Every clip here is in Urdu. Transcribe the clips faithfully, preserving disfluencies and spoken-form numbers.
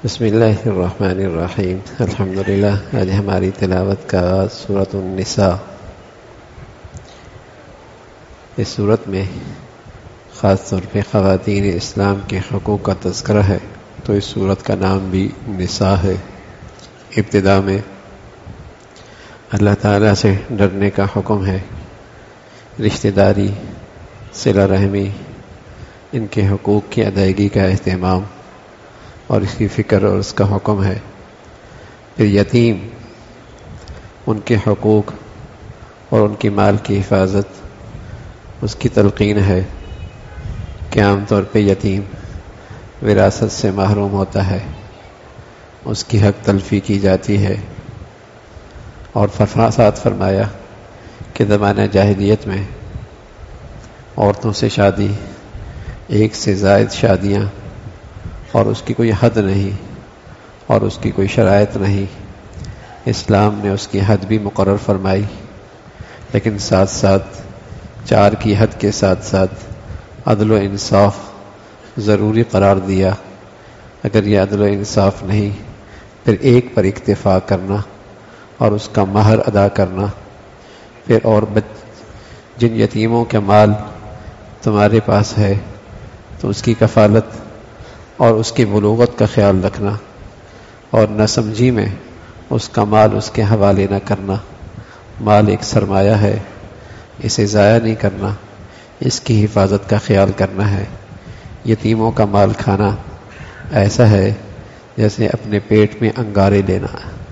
بسم اللہ الرحمن الرحیم۔ الحمدللہ۔ آج ہماری تلاوت کا سورۃ النساء۔ اس سورت میں خاص طور پہ خواتین اسلام کے حقوق کا تذکرہ ہے، تو اس سورت کا نام بھی نساء ہے۔ ابتدا میں اللہ تعالیٰ سے ڈرنے کا حکم ہے، رشتہ داری، صلہ رحمی، ان کے حقوق کی ادائیگی کا اہتمام اور اس کی فکر اور اس کا حکم ہے۔ پھر یتیم، ان کے حقوق اور ان کی مال کی حفاظت، اس کی تلقین ہے کہ عام طور پہ یتیم وراثت سے محروم ہوتا ہے، اس کی حق تلفی کی جاتی ہے۔ اور ساتھ فرمایا کہ زمانہ جاہلیت میں عورتوں سے شادی، ایک سے زائد شادیاں، اور اس کی کوئی حد نہیں اور اس کی کوئی شرائط نہیں۔ اسلام نے اس کی حد بھی مقرر فرمائی، لیکن ساتھ ساتھ چار کی حد کے ساتھ ساتھ عدل و انصاف ضروری قرار دیا۔ اگر یہ عدل و انصاف نہیں، پھر ایک پر اکتفا کرنا اور اس کا مہر ادا کرنا۔ پھر اور بچ جن یتیموں کے مال تمہارے پاس ہے تو اس کی کفالت اور اس کی بلوغت کا خیال رکھنا، اور نہ سمجھی میں اس کا مال اس کے حوالے نہ کرنا۔ مال ایک سرمایہ ہے، اسے ضائع نہیں کرنا، اس کی حفاظت کا خیال کرنا ہے۔ یتیموں کا مال کھانا ایسا ہے جیسے اپنے پیٹ میں انگارے لینا۔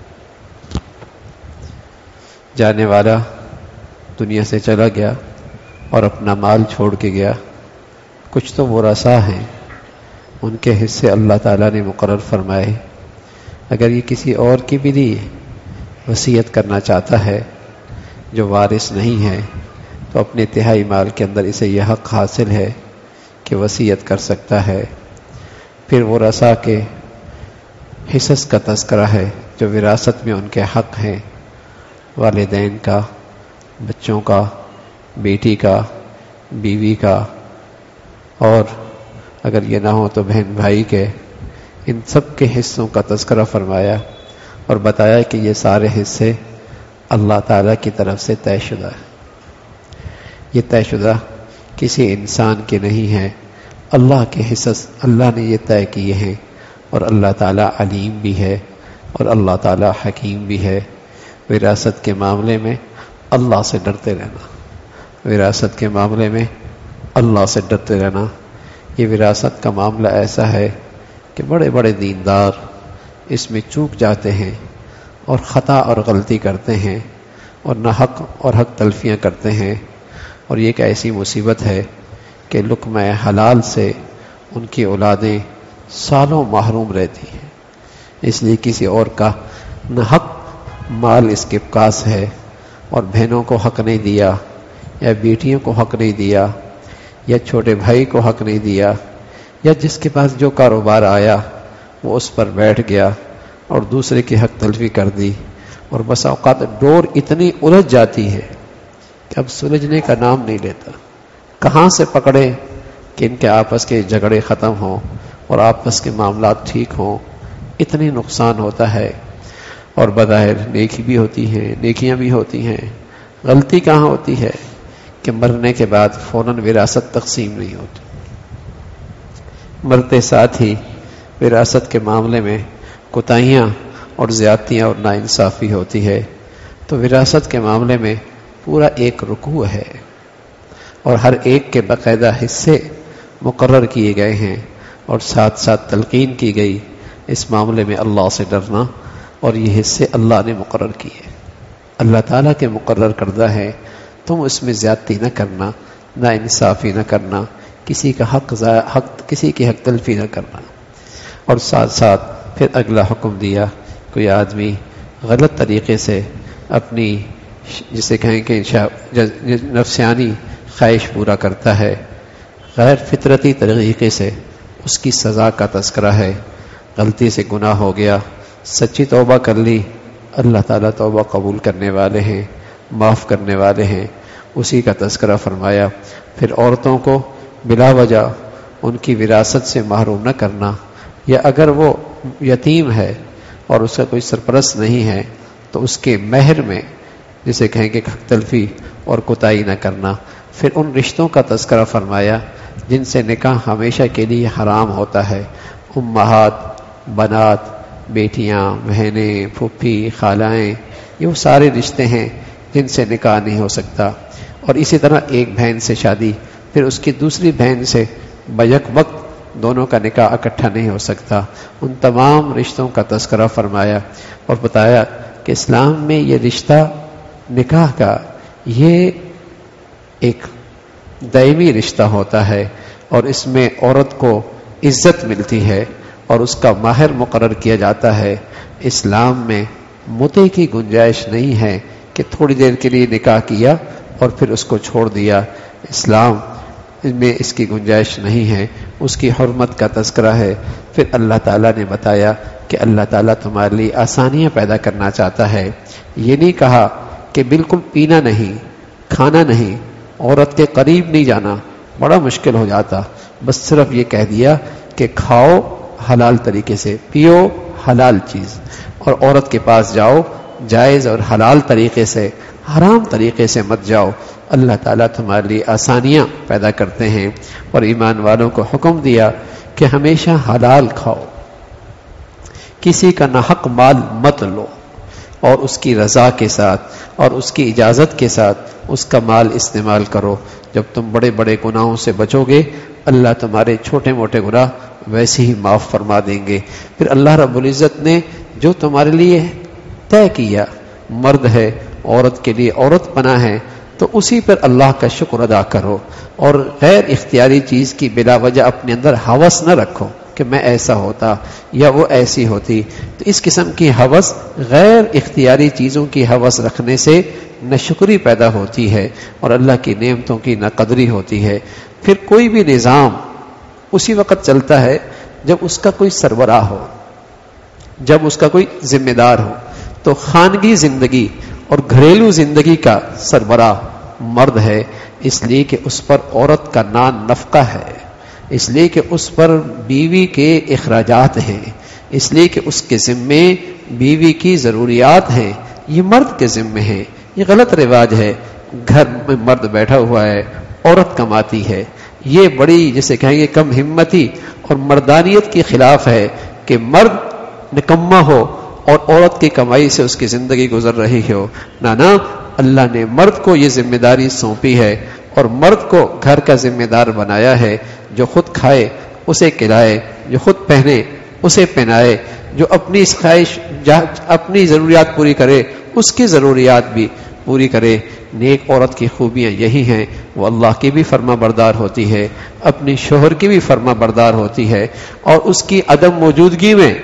جانے والا دنیا سے چلا گیا اور اپنا مال چھوڑ کے گیا، کچھ تو ورثاء ہیں، ان کے حصے اللہ تعالیٰ نے مقرر فرمائے۔ اگر یہ کسی اور کی بھی لیے وصیت کرنا چاہتا ہے جو وارث نہیں ہے، تو اپنے تہائی مال کے اندر اسے یہ حق حاصل ہے کہ وصیت کر سکتا ہے۔ پھر ورثاء کے حصص کا تذکرہ ہے جو وراثت میں ان کے حق ہیں، والدین کا، بچوں کا، بیٹی کا، بیوی کا، اور اگر یہ نہ ہو تو بہن بھائی کے، ان سب کے حصوں کا تذکرہ فرمایا اور بتایا کہ یہ سارے حصے اللہ تعالیٰ کی طرف سے طے شدہ ہے۔ یہ طے شدہ کسی انسان کے نہیں ہے، اللہ کے حصص اللہ نے یہ طے کیے ہیں، اور اللہ تعالیٰ علیم بھی ہے اور اللہ تعالیٰ حکیم بھی ہے۔ وراثت کے معاملے میں اللہ سے ڈرتے رہنا، وراثت کے معاملے میں اللہ سے ڈرتے رہنا۔ یہ وراثت کا معاملہ ایسا ہے کہ بڑے بڑے دیندار اس میں چوک جاتے ہیں اور خطا اور غلطی کرتے ہیں اور نہ حق اور حق تلفیاں کرتے ہیں، اور یہ ایک ایسی مصیبت ہے کہ لقمہ حلال سے ان کی اولادیں سالوں محروم رہتی ہیں، اس لیے کسی اور کا نہ حق مال اس کے پاس ہے، اور بہنوں کو حق نہیں دیا، یا بیٹیوں کو حق نہیں دیا، یا چھوٹے بھائی کو حق نہیں دیا، یا جس کے پاس جو کاروبار آیا وہ اس پر بیٹھ گیا اور دوسرے کی حق تلفی کر دی، اور بس اوقات ڈور اتنی الجھ جاتی ہے کہ اب سلجھنے کا نام نہیں لیتا۔ کہاں سے پکڑے کہ ان کے آپس کے جھگڑے ختم ہوں اور آپس کے معاملات ٹھیک ہوں، اتنی نقصان ہوتا ہے۔ اور بظاہر نیکی بھی ہوتی ہیں، نیکیاں بھی ہوتی ہیں، غلطی کہاں ہوتی ہے کہ مرنے کے بعد فوراً وراثت تقسیم نہیں ہوتی، مرتے ساتھ ہی وراثت کے معاملے میں کوتاہیاں اور زیادتیاں اور ناانصافی ہوتی ہے۔ تو وراثت کے معاملے میں پورا ایک رکوع ہے، اور ہر ایک کے باقاعدہ حصے مقرر کیے گئے ہیں، اور ساتھ ساتھ تلقین کی گئی اس معاملے میں اللہ سے ڈرنا، اور یہ حصے اللہ نے مقرر کیے، اللہ تعالیٰ کے مقرر کردہ ہے۔ تم اس میں زیادتی نہ کرنا، نا انصافی نہ کرنا، کسی کا حق حق کسی کی حق تلفی نہ کرنا۔ اور ساتھ ساتھ پھر اگلا حکم دیا، کوئی آدمی غلط طریقے سے اپنی جسے کہیں کہ نفسیانی خواہش پورا کرتا ہے، غیر فطرتی طریقے سے، اس کی سزا کا تذکرہ ہے۔ غلطی سے گناہ ہو گیا، سچی توبہ کر لی، اللہ تعالیٰ توبہ قبول کرنے والے ہیں، معاف کرنے والے ہیں، اسی کا تذکرہ فرمایا۔ پھر عورتوں کو بلا وجہ ان کی وراثت سے محروم نہ کرنا، یا اگر وہ یتیم ہے اور اس کا کوئی سرپرست نہیں ہے تو اس کے مہر میں جسے کہیں گے حق تلفی اور کوتاہی نہ کرنا. پھر ان رشتوں کا تذکرہ فرمایا جن سے نکاح ہمیشہ کے لیے حرام ہوتا ہے. امہات، بنات، بیٹیاں، بہنیں، پھوپھی، خالائیں، یہ وہ سارے رشتے ہیں جن سے نکاح نہیں ہو سکتا. اور اسی طرح ایک بہن سے شادی، پھر اس کی دوسری بہن سے بیک وقت دونوں کا نکاح اکٹھا نہیں ہو سکتا. ان تمام رشتوں کا تذکرہ فرمایا اور بتایا کہ اسلام میں یہ رشتہ نکاح کا یہ ایک دائمی رشتہ ہوتا ہے اور اس میں عورت کو عزت ملتی ہے اور اس کا مہر مقرر کیا جاتا ہے. اسلام میں متع کی گنجائش نہیں ہے کہ تھوڑی دیر کے لیے نکاح کیا اور پھر اس کو چھوڑ دیا. اسلام میں اس کی گنجائش نہیں ہے. اس کی حرمت کا تذکرہ ہے. پھر اللہ تعالیٰ نے بتایا کہ اللہ تعالیٰ تمہارے لیے آسانیاں پیدا کرنا چاہتا ہے. یہ نہیں کہا کہ بالکل پینا نہیں، کھانا نہیں، عورت کے قریب نہیں جانا، بڑا مشکل ہو جاتا. بس صرف یہ کہہ دیا کہ کھاؤ حلال طریقے سے، پیو حلال چیز، اور عورت کے پاس جاؤ جائز اور حلال طریقے سے، حرام طریقے سے مت جاؤ. اللہ تعالیٰ تمہارے لیے آسانیاں پیدا کرتے ہیں. اور ایمان والوں کو حکم دیا کہ ہمیشہ حلال کھاؤ، کسی کا ناحق مال مت لو، اور اس کی رضا کے ساتھ اور اس کی اجازت کے ساتھ اس کا مال استعمال کرو. جب تم بڑے بڑے گناہوں سے بچو گے اللہ تمہارے چھوٹے موٹے گناہ ویسے ہی معاف فرما دیں گے. پھر اللہ رب العزت نے جو تمہارے لیے طے کیا، مرد ہے عورت کے لیے عورت پناہ ہے، تو اسی پر اللہ کا شکر ادا کرو اور غیر اختیاری چیز کی بلا وجہ اپنے اندر ہوس نہ رکھو کہ میں ایسا ہوتا یا وہ ایسی ہوتی. تو اس قسم کی ہوس، غیر اختیاری چیزوں کی ہوس رکھنے سے ناشکری پیدا ہوتی ہے اور اللہ کی نعمتوں کی ناقدری ہوتی ہے. پھر کوئی بھی نظام اسی وقت چلتا ہے جب اس کا کوئی سربراہ ہو، جب اس کا کوئی ذمہ دار ہو. تو خانگی زندگی اور گھریلو زندگی کا سربراہ مرد ہے، اس لیے کہ اس پر عورت کا نان نفقہ ہے، اس لیے کہ اس پر بیوی کے اخراجات ہیں، اس لیے کہ اس کے ذمے بیوی کی ضروریات ہیں. یہ مرد کے ذمے ہیں. یہ غلط رواج ہے. گھر میں مرد بیٹھا ہوا ہے، عورت کماتی ہے. یہ بڑی جسے کہیں گے کم ہمتی اور مردانیت کے خلاف ہے کہ مرد نکما ہو اور عورت کی کمائی سے اس کی زندگی گزر رہی ہو. نانا، اللہ نے مرد کو یہ ذمہ داری سونپی ہے اور مرد کو گھر کا ذمہ دار بنایا ہے. جو خود کھائے اسے کھلائے، جو خود پہنے اسے پہنائے، جو اپنی خواہش اپنی ضروریات پوری کرے اس کی ضروریات بھی پوری کرے. نیک عورت کی خوبیاں یہی ہیں، وہ اللہ کی بھی فرما بردار ہوتی ہے، اپنی شوہر کی بھی فرما بردار ہوتی ہے، اور اس کی عدم موجودگی میں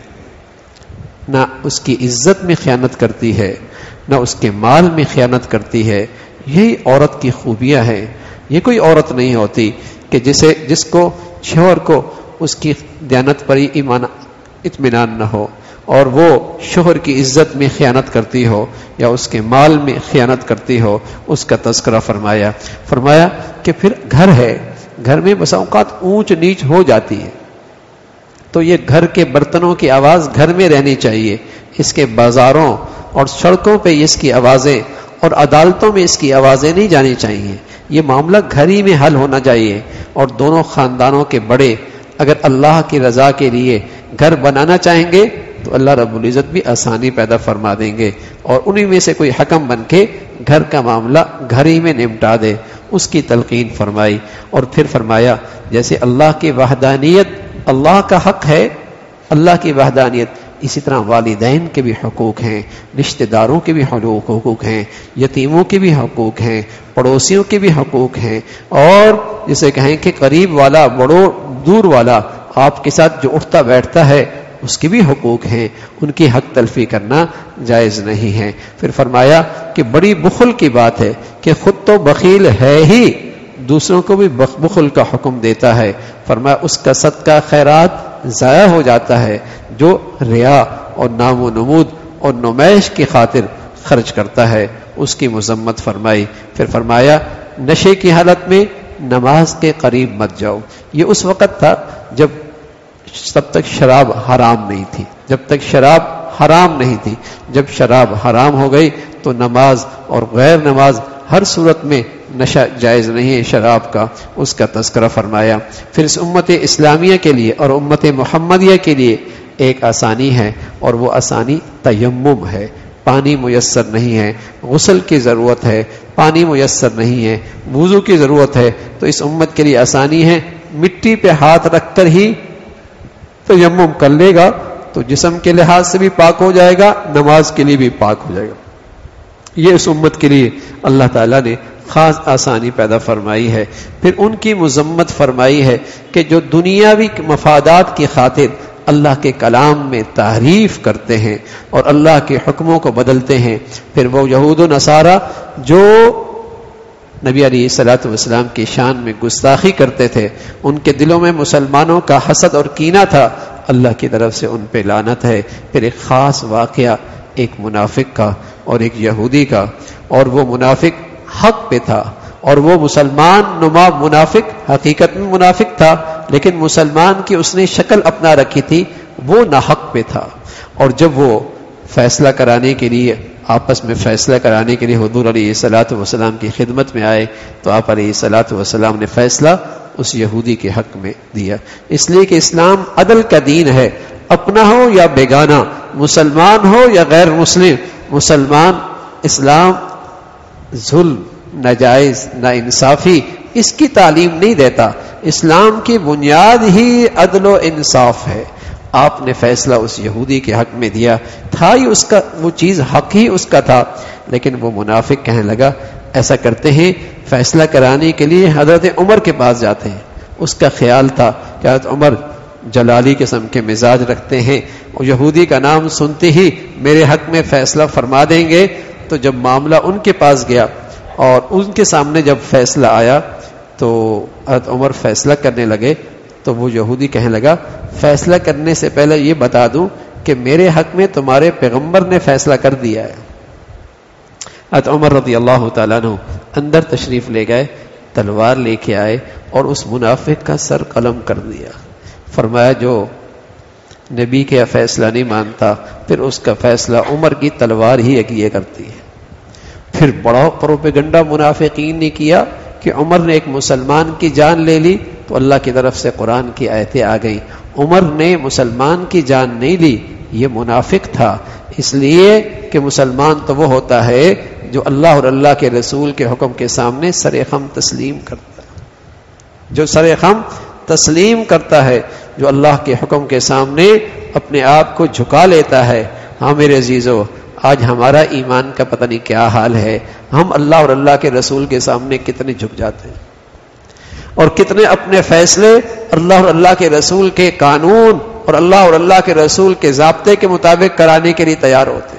نہ اس کی عزت میں خیانت کرتی ہے، نہ اس کے مال میں خیانت کرتی ہے. یہی عورت کی خوبیاں ہیں. یہ کوئی عورت نہیں ہوتی کہ جسے جس کو شوہر کو اس کی دیانت پر ایمان اطمینان نہ ہو اور وہ شوہر کی عزت میں خیانت کرتی ہو یا اس کے مال میں خیانت کرتی ہو. اس کا تذکرہ فرمایا فرمایا کہ پھر گھر ہے، گھر میں بسا اوقات اونچ نیچ ہو جاتی ہے، تو یہ گھر کے برتنوں کی آواز گھر میں رہنی چاہیے. اس کے بازاروں اور سڑکوں پہ اس کی آوازیں اور عدالتوں میں اس کی آوازیں نہیں جانی چاہیے. یہ معاملہ گھر ہی میں حل ہونا چاہیے. اور دونوں خاندانوں کے بڑے اگر اللہ کی رضا کے لیے گھر بنانا چاہیں گے تو اللہ رب العزت بھی آسانی پیدا فرما دیں گے اور انہی میں سے کوئی حکم بن کے گھر کا معاملہ گھر ہی میں نمٹا دے. اس کی تلقین فرمائی. اور پھر فرمایا جیسے اللہ کی وحدانیت اللہ کا حق ہے، اللہ کی وحدانیت، اسی طرح والدین کے بھی حقوق ہیں، رشتہ داروں کے بھی حقوق ہیں، یتیموں کے بھی حقوق ہیں، پڑوسیوں کے بھی حقوق ہیں، اور جسے کہیں کہ قریب والا بڑو دور والا آپ کے ساتھ جو اٹھتا بیٹھتا ہے اس کے بھی حقوق ہیں. ان کی حق تلفی کرنا جائز نہیں ہے. پھر فرمایا کہ بڑی بخل کی بات ہے کہ خود تو بخیل ہے ہی، دوسروں کو بھی بخل کا حکم دیتا ہے. فرمایا اس کا صدقہ خیرات ضائع ہو جاتا ہے جو ریا اور نام و نمود اور نمائش کی خاطر خرچ کرتا ہے. اس کی مذمت فرمائی. پھر فرمایا نشے کی حالت میں نماز کے قریب مت جاؤ. یہ اس وقت تھا جب تب تک شراب حرام نہیں تھی، جب تک شراب حرام نہیں تھی، جب شراب حرام ہو گئی تو نماز اور غیر نماز ہر صورت میں نشہ جائز نہیں ہے شراب کا، اس کا تذکرہ فرمایا۔ پھر اس امت اسلامیہ کے لیے اور امت محمدیہ کے لیے ایک آسانی ہے، اور وہ آسانی تیمم ہے۔ پانی میسر نہیں ہے، غسل کی ضرورت ہے، پانی میسر نہیں ہے، وضو کی ضرورت ہے، تو اس امت کے لیے آسانی ہے، مٹی پہ ہاتھ رکھ کر ہی تیمم کر لے گا تو جسم کے لحاظ سے بھی پاک ہو جائے گا، نماز کے لیے بھی پاک ہو جائے گا۔ یہ اس امت کے لیے اللہ تعالیٰ نے خاص آسانی پیدا فرمائی ہے۔ پھر ان کی مذمت فرمائی ہے کہ جو دنیاوی مفادات کی خاطر اللہ کے کلام میں تحریف کرتے ہیں اور اللہ کے حکموں کو بدلتے ہیں، پھر وہ یہود و نصارہ جو نبی علیہ الصلوۃ والسلام کی شان میں گستاخی کرتے تھے، ان کے دلوں میں مسلمانوں کا حسد اور کینہ تھا، اللہ کی طرف سے ان پہ لعنت ہے۔ پھر ایک خاص واقعہ ایک منافق کا اور ایک یہودی کا، اور وہ منافق حق پہ تھا اور وہ مسلمان نما منافق حقیقت میں منافق تھا، لیکن مسلمان کی اس نے شکل اپنا رکھی تھی، وہ ناحق پہ تھا۔ اور جب وہ فیصلہ کرانے کے لیے آپس میں فیصلہ کرانے کے لیے حضور علیہ الصلوۃ والسلام کی خدمت میں آئے تو آپ علیہ الصلوۃ والسلام نے فیصلہ اس یہودی کے حق میں دیا، اس لیے کہ اسلام عدل کا دین ہے، اپنا ہو یا بیگانہ، مسلمان ہو یا غیر مسلم، مسلمان اسلام ظلم، ناجائز، ناانصافی اس کی تعلیم نہیں دیتا۔ اسلام کی بنیاد ہی عدل و انصاف ہے۔ آپ نے فیصلہ اس یہودی کے حق میں دیا، تھا ہی اس کا وہ چیز حق ہی اس کا تھا، لیکن وہ منافق کہنے لگا ایسا کرتے ہیں، فیصلہ کرانے کے لیے حضرت عمر کے پاس جاتے ہیں۔ اس کا خیال تھا کہ حضرت عمر جلالی قسم کے مزاج رکھتے ہیں، اور یہودی کا نام سنتے ہی میرے حق میں فیصلہ فرما دیں گے۔ تو جب معاملہ ان کے پاس گیا اور ان کے سامنے جب فیصلہ آیا تو حضرت عمر فیصلہ کرنے لگے، تو وہ یہودی کہنے لگا فیصلہ کرنے سے پہلے یہ بتا دوں کہ میرے حق میں تمہارے پیغمبر نے فیصلہ کر دیا ہے۔ حضرت عمر رضی اللہ تعالیٰ عنہ اندر تشریف لے گئے، تلوار لے کے آئے اور اس منافق کا سر قلم کر دیا۔ فرمایا جو نبی کے فیصلہ نہیں مانتا پھر اس کا فیصلہ عمر کی تلوار ہی اگیے کرتی ہے۔ پھر بڑا پروپیگنڈا منافقین نے کیا کہ عمر نے ایک مسلمان کی جان لے لی تو اللہ کی طرف سے قرآن کی آیتیں آ گئیں، عمر نے مسلمان کی جان نہیں لی، یہ منافق تھا، اس لیے کہ مسلمان تو وہ ہوتا ہے جو اللہ اور اللہ کے رسول کے حکم کے سامنے سر خم تسلیم کرتا ہے، جو سر خم تسلیم کرتا ہے، جو اللہ کے حکم کے سامنے اپنے آپ کو جھکا لیتا ہے۔ ہاں میرے عزیزو، آج ہمارا ایمان کا پتہ نہیں کیا حال ہے، ہم اللہ اور اللہ کے رسول کے سامنے کتنے جھک جاتے ہیں اور کتنے اپنے فیصلے اللہ اور اللہ کے رسول کے قانون اور اللہ اور اللہ کے رسول کے ضابطے کے مطابق کرانے کے لیے تیار ہوتے ہیں۔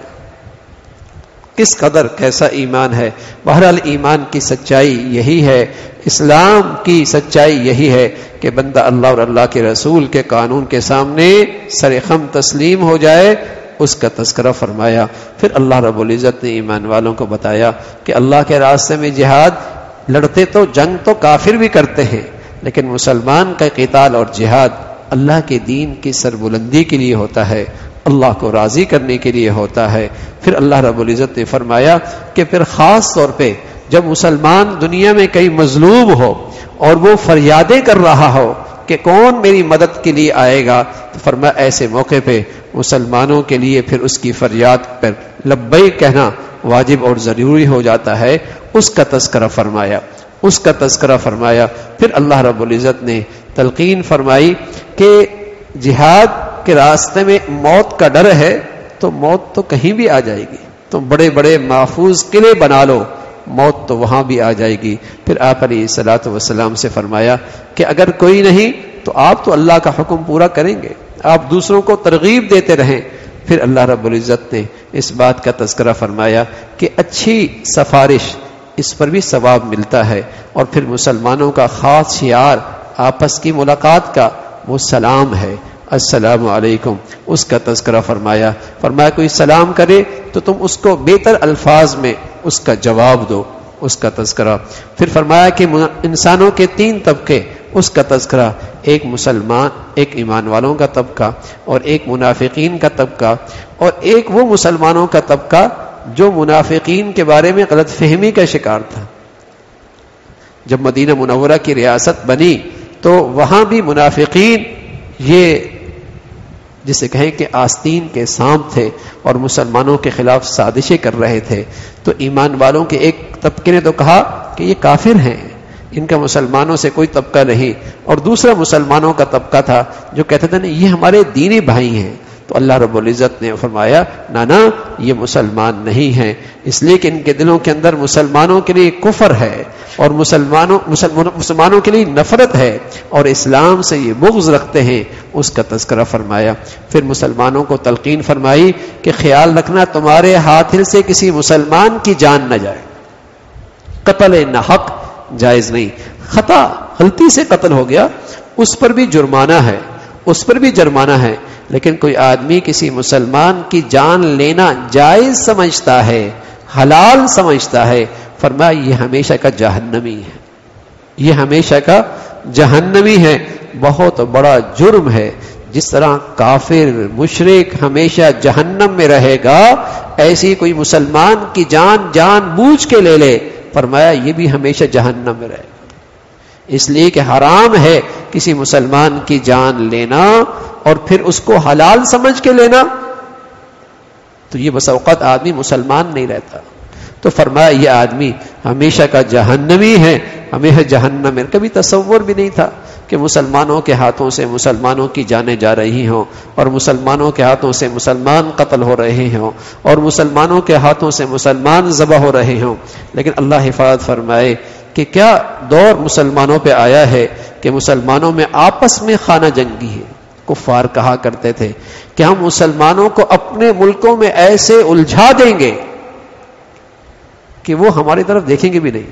کس قدر کیسا ایمان ہے۔ بہرحال ایمان کی سچائی یہی ہے، اسلام کی سچائی یہی ہے کہ بندہ اللہ اور اللہ کے رسول کے قانون کے سامنے سر خم تسلیم ہو جائے، اس کا تذکرہ فرمایا۔ پھر اللہ رب العزت نے ایمان والوں کو بتایا کہ اللہ کے راستے میں جہاد لڑتے تو جنگ تو کافر بھی کرتے ہیں، لیکن مسلمان کا قتال اور جہاد اللہ کے دین کی سربلندی کے لیے ہوتا ہے، اللہ کو راضی کرنے کے لیے ہوتا ہے۔ پھر اللہ رب العزت نے فرمایا کہ پھر خاص طور پہ جب مسلمان دنیا میں کئی مظلوم ہو اور وہ فریادیں کر رہا ہو کہ کون میری مدد کے لیے آئے گا، تو فرمایا ایسے موقع پہ مسلمانوں کے لیے پھر اس کی فریاد پر لبیک کہنا واجب اور ضروری ہو جاتا ہے، اس کا تذکرہ فرمایا اس کا تذکرہ فرمایا پھر اللہ رب العزت نے تلقین فرمائی کہ جہاد کے راستے میں موت کا ڈر ہے تو موت تو کہیں بھی آ جائے گی، تم بڑے بڑے محفوظ قلعے بنا لو، موت تو وہاں بھی آ جائے گی۔ پھر آپ علیہ الصلوۃ والسلام سے فرمایا کہ اگر کوئی نہیں تو آپ تو اللہ کا حکم پورا کریں گے، آپ دوسروں کو ترغیب دیتے رہیں۔ پھر اللہ رب العزت نے اس بات کا تذکرہ فرمایا کہ اچھی سفارش اس پر بھی ثواب ملتا ہے، اور پھر مسلمانوں کا خاص شعار آپس کی ملاقات کا وہ سلام ہے، السلام علیکم، اس کا تذکرہ فرمایا فرمایا کوئی سلام کرے تو تم اس کو بہتر الفاظ میں اس کا جواب دو، اس کا تذکرہ۔ پھر فرمایا کہ انسانوں کے تین طبقے، اس کا تذکرہ ایک مسلمان، ایک ایمان والوں کا طبقہ اور ایک منافقین کا طبقہ اور ایک وہ مسلمانوں کا طبقہ جو منافقین کے بارے میں غلط فہمی کا شکار تھا۔ جب مدینہ منورہ کی ریاست بنی تو وہاں بھی منافقین یہ جسے کہیں کہ آستین کے سانپ تھے اور مسلمانوں کے خلاف سازشیں کر رہے تھے، تو ایمان والوں کے ایک طبقے نے تو کہا کہ یہ کافر ہیں، ان کا مسلمانوں سے کوئی طبقہ نہیں، اور دوسرا مسلمانوں کا طبقہ تھا جو کہتے تھے نہیں یہ ہمارے دینی بھائی ہیں۔ تو اللہ رب العزت نے فرمایا نہ نہ یہ مسلمان نہیں ہیں، اس لیے کہ ان کے دلوں کے اندر مسلمانوں کے لیے کفر ہے اور مسلمانوں مسلمانوں کے لیے نفرت ہے اور اسلام سے یہ بغض رکھتے ہیں، اس کا تذکرہ فرمایا۔ پھر مسلمانوں کو تلقین فرمائی کہ خیال رکھنا تمہارے ہاتھ سے کسی مسلمان کی جان نہ جائے، قتل نہ حق جائز نہیں، خطا غلطی سے قتل ہو گیا اس پر بھی جرمانہ ہے، اس پر بھی جرمانہ ہے، لیکن کوئی آدمی کسی مسلمان کی جان لینا جائز سمجھتا ہے، حلال سمجھتا ہے، فرمایا یہ ہمیشہ کا جہنمی ہے، یہ ہمیشہ کا جہنمی ہے، بہت بڑا جرم ہے۔ جس طرح کافر مشرک ہمیشہ جہنم میں رہے گا، ایسی کوئی مسلمان کی جان جان بوجھ کے لے لے، فرمایا یہ بھی ہمیشہ جہنم میں رہے گا۔ اس لیے کہ حرام ہے کسی مسلمان کی جان لینا اور پھر اس کو حلال سمجھ کے لینا، تو یہ بس اوقات آدمی مسلمان نہیں رہتا۔ تو فرمایا یہ آدمی ہمیشہ کا جہنمی ہے، ہمیشہ جہنم میں۔ کبھی تصور بھی نہیں تھا کہ مسلمانوں کے ہاتھوں سے مسلمانوں کی جانیں جا رہی ہوں اور مسلمانوں کے ہاتھوں سے مسلمان قتل ہو رہے ہوں اور مسلمانوں کے ہاتھوں سے مسلمان ذبح ہو رہے ہوں، لیکن اللہ حفاظت فرمائے کہ کیا دور مسلمانوں پہ آیا ہے کہ مسلمانوں میں آپس میں خانہ جنگی ہے۔ کفار کہا کرتے تھے کہ ہم مسلمانوں کو اپنے ملکوں میں ایسے الجھا دیں گے کہ وہ ہماری طرف دیکھیں گے بھی نہیں،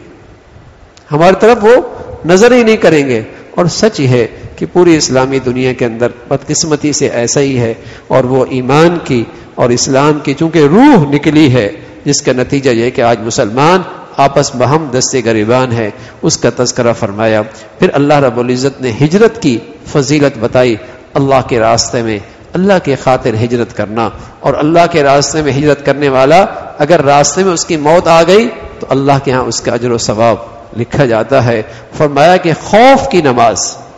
ہماری طرف وہ نظر ہی نہیں کریں گے۔ اور سچ ہے کہ پوری اسلامی دنیا کے اندر بدقسمتی سے ایسا ہی ہے، اور وہ ایمان کی اور اسلام کی چونکہ روح نکلی ہے، جس کا نتیجہ یہ کہ آج مسلمان آپس بہم دستے گریبان ہے، اس کا تذکرہ فرمایا۔ پھر اللہ رب العزت نے ہجرت کی فضیلت بتائی، اللہ کے راستے میں اللہ کے خاطر ہجرت کرنا، اور اللہ کے راستے میں ہجرت کرنے والا اگر راستے میں اس کی موت آ گئی تو اللہ کے ہاں اس کا اجر و ثواب لکھا جاتا ہے۔ فرمایا کہ خوف کی نماز،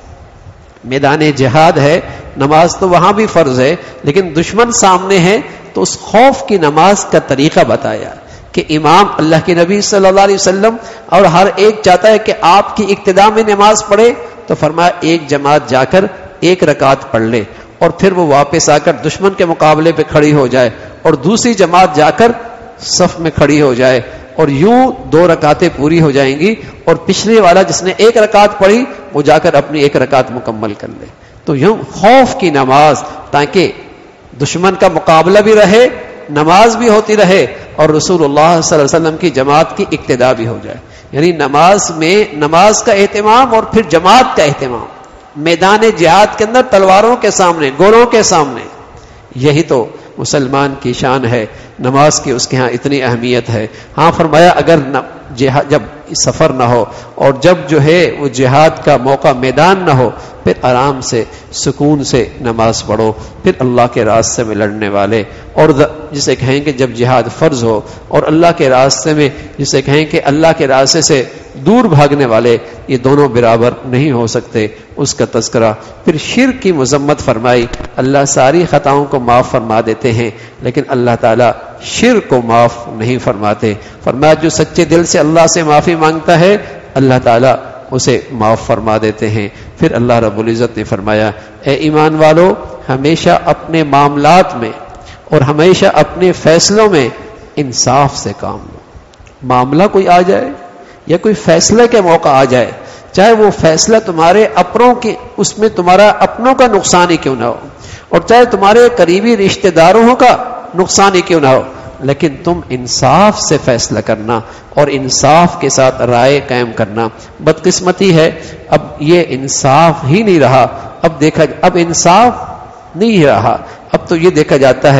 میدان جہاد ہے، نماز تو وہاں بھی فرض ہے، لیکن دشمن سامنے ہے تو اس خوف کی نماز کا طریقہ بتایا کہ امام اللہ کے نبی صلی اللہ علیہ وسلم اور ہر ایک چاہتا ہے کہ آپ کی ابتدا میں نماز پڑھے، تو فرمایا ایک جماعت جا کر ایک رکعت پڑھ لے اور پھر وہ واپس آ کر دشمن کے مقابلے پہ کھڑی ہو جائے اور دوسری جماعت جا کر صف میں کھڑی ہو جائے، اور یوں دو رکعتیں پوری ہو جائیں گی، اور پچھلے والا جس نے ایک رکعت پڑھی وہ جا کر اپنی ایک رکعت مکمل کر لے۔ تو یوں خوف کی نماز، تاکہ دشمن کا مقابلہ بھی رہے، نماز بھی ہوتی رہے، اور رسول اللہ صلی اللہ علیہ وسلم کی جماعت کی اقتدا بھی ہو جائے۔ یعنی نماز میں نماز کا اہتمام اور پھر جماعت کا اہتمام، میدان جہاد کے اندر تلواروں کے سامنے، گولوں کے سامنے، یہی تو مسلمان کی شان ہے۔ نماز کی اس کے ہاں اتنی اہمیت ہے۔ ہاں فرمایا اگر جہاد جب سفر نہ ہو اور جب جو ہے وہ جہاد کا موقع میدان نہ ہو، پھر آرام سے سکون سے نماز پڑھو۔ پھر اللہ کے راستے میں لڑنے والے، اور جسے کہیں کہ جب جہاد فرض ہو، اور اللہ کے راستے میں جسے کہیں کہ اللہ کے راستے سے دور بھاگنے والے، یہ دونوں برابر نہیں ہو سکتے، اس کا تذکرہ۔ پھر شرک کی مذمت فرمائی۔ اللہ ساری خطاؤں کو معاف فرما دیتے ہیں، لیکن اللہ تعالیٰ شرک کو معاف نہیں فرماتے۔ فرمایا جو سچے دل سے اللہ سے معافی مانگتا ہے اللہ تعالیٰ اسے معاف فرما دیتے ہیں۔ پھر اللہ رب العزت نے فرمایا اے ایمان والو، ہمیشہ اپنے معاملات میں اور ہمیشہ اپنے فیصلوں میں انصاف سے کام لو۔ معاملہ کوئی آ جائے یا کوئی فیصلے کے موقع آ جائے، چاہے وہ فیصلہ تمہارے اپنوں کے، اس میں تمہارا اپنوں کا نقصان ہی کیوں نہ ہو، اور چاہے تمہارے قریبی رشتہ داروں کا نقصان ہی کیوں نہ ہو، لیکن تم انصاف سے فیصلہ کرنا اور انصاف کے ساتھ رائے قائم کرنا۔ بدقسمتی ہے اب یہ انصاف ہی نہیں رہا، اب دیکھا اب انصاف نہیں رہا، اب تو یہ دیکھا جاتا ہے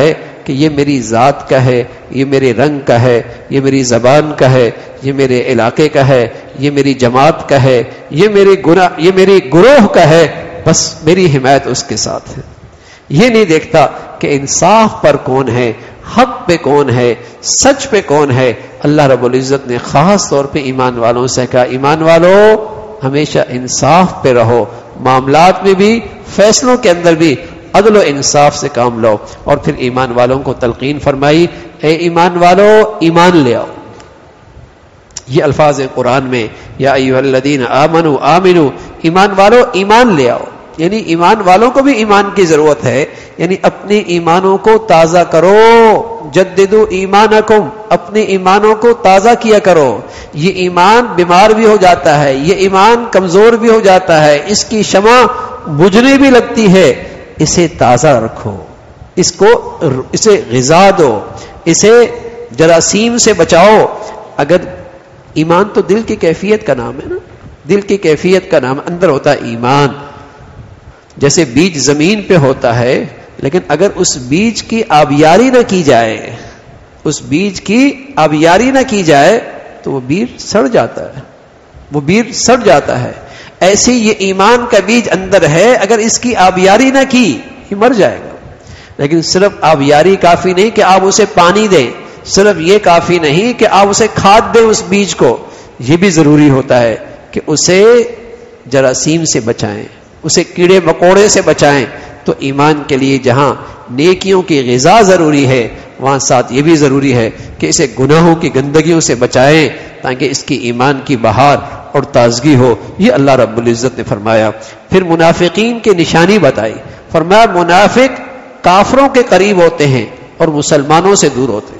کہ یہ میری ذات کا ہے، یہ میرے رنگ کا ہے، یہ میری زبان کا ہے، یہ میرے علاقے کا ہے، یہ میری جماعت کا ہے، یہ میری گناہ یہ میری گروہ کا ہے، بس میری حمایت اس کے ساتھ ہے۔ یہ نہیں دیکھتا کہ انصاف پر کون ہے، حق پہ کون ہے، سچ پہ کون ہے۔ اللہ رب العزت نے خاص طور پہ ایمان والوں سے کہا، ایمان والو ہمیشہ انصاف پہ رہو، معاملات میں بھی، فیصلوں کے اندر بھی عدل و انصاف سے کام لو۔ اور پھر ایمان والوں کو تلقین فرمائی، اے ایمان والو ایمان لے آؤ۔ یہ الفاظ قرآن میں، یا ایھا الذین آمنوا آمنوا، ایمان والو ایمان لے آؤ، یعنی ایمان والوں کو بھی ایمان کی ضرورت ہے، یعنی اپنے ایمانوں کو تازہ کرو، جددوا ایمانکم، اپنے ایمانوں کو تازہ کیا کرو۔ یہ ایمان بیمار بھی ہو جاتا ہے، یہ ایمان کمزور بھی ہو جاتا ہے، اس کی شمع بجھنے بھی لگتی ہے، اسے تازہ رکھو، اس کو اسے غذا دو، اسے جراثیم سے بچاؤ۔ اگر ایمان تو دل کی کیفیت کا نام ہے نا، دل کی کیفیت کا نام، اندر ہوتا ہے ایمان۔ جیسے بیج زمین پہ ہوتا ہے، لیکن اگر اس بیج کی آبیاری نہ کی جائے، اس بیج کی آبیاری نہ کی جائے تو وہ بیج سڑ جاتا ہے، وہ بیج سڑ جاتا ہے۔ ایسے یہ ایمان کا بیج اندر ہے، اگر اس کی آبیاری نہ کی یہ مر جائے گا۔ لیکن صرف آبیاری کافی نہیں کہ آپ اسے پانی دیں، صرف یہ کافی نہیں کہ آپ اسے کھاد دیں اس بیج کو، یہ بھی ضروری ہوتا ہے کہ اسے جراثیم سے بچائیں، اسے کیڑے مکوڑے سے بچائیں۔ تو ایمان کے لیے جہاں نیکیوں کی غذا ضروری ہے، وہاں ساتھ یہ بھی ضروری ہے کہ اسے گناہوں کی گندگیوں سے بچائیں، تاکہ اس کی ایمان کی بہار اور تازگی ہو۔ یہ اللہ رب العزت نے فرمایا۔ پھر منافقین کی نشانی بتائی، فرمایا منافق کافروں کے قریب ہوتے ہیں اور مسلمانوں سے دور ہوتے ہیں۔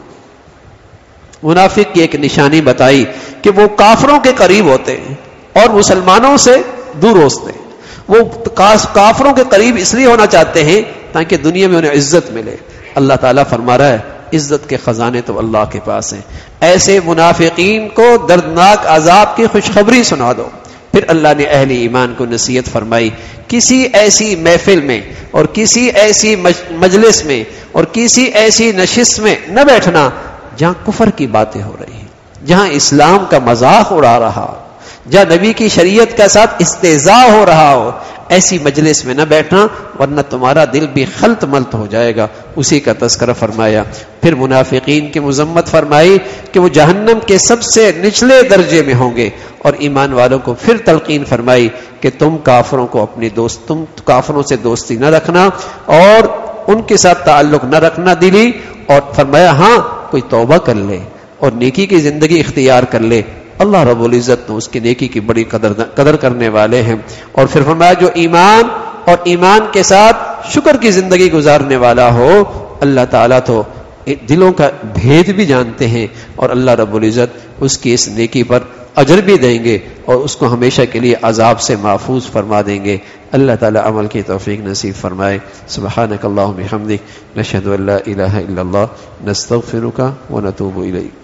منافق کی ایک نشانی بتائی کہ وہ کافروں کے قریب ہوتے ہیں اور مسلمانوں سے دور ہوتے ہیں۔ وہ کافروں کے قریب اس لیے ہونا چاہتے ہیں تاکہ دنیا میں انہیں عزت ملے۔ اللہ تعالیٰ فرما رہا ہے عزت کے خزانے تو اللہ کے پاس ہیں۔ ایسے منافقین کو دردناک عذاب کی خوشخبری سنا دو۔ پھر اللہ نے اہل ایمان کو نصیحت فرمائی، کسی ایسی محفل میں اور کسی ایسی مجلس میں اور کسی ایسی نشست میں نہ بیٹھنا جہاں کفر کی باتیں ہو رہی ہیں، جہاں اسلام کا مذاق اڑا رہا ہو، جہاں نبی کی شریعت کا ساتھ استہزاء ہو رہا ہو، ایسی مجلس میں نہ بیٹھنا، ورنہ تمہارا دل بھی خلط ملط ہو جائے گا۔ اسی کا تذکرہ فرمایا۔ پھر منافقین کی مذمت فرمائی کہ وہ جہنم کے سب سے نچلے درجے میں ہوں گے، اور ایمان والوں کو پھر تلقین فرمائی کہ تم کافروں کو اپنی دوست تم کافروں سے دوستی نہ رکھنا اور ان کے ساتھ تعلق نہ رکھنا دلی، اور فرمایا ہاں کوئی توبہ کر لے اور نیکی کی زندگی اختیار کر لے، اللہ رب العزت نے اس کی نیکی کی بڑی قدر قدر کرنے والے ہیں۔ اور پھر فرمایا جو ایمان اور ایمان کے ساتھ شکر کی زندگی گزارنے والا ہو، اللہ تعالیٰ تو دلوں کا بھید بھی جانتے ہیں، اور اللہ رب العزت اس کی اس نیکی پر اجر بھی دیں گے اور اس کو ہمیشہ کے لیے عذاب سے محفوظ فرما دیں گے۔ اللہ تعالیٰ عمل کی توفیق نصیب فرمائے۔ سبحانک اللہم بحمدک، نشہد ان لا الہ الا اللہ، نستغفرک ونتوب الیک۔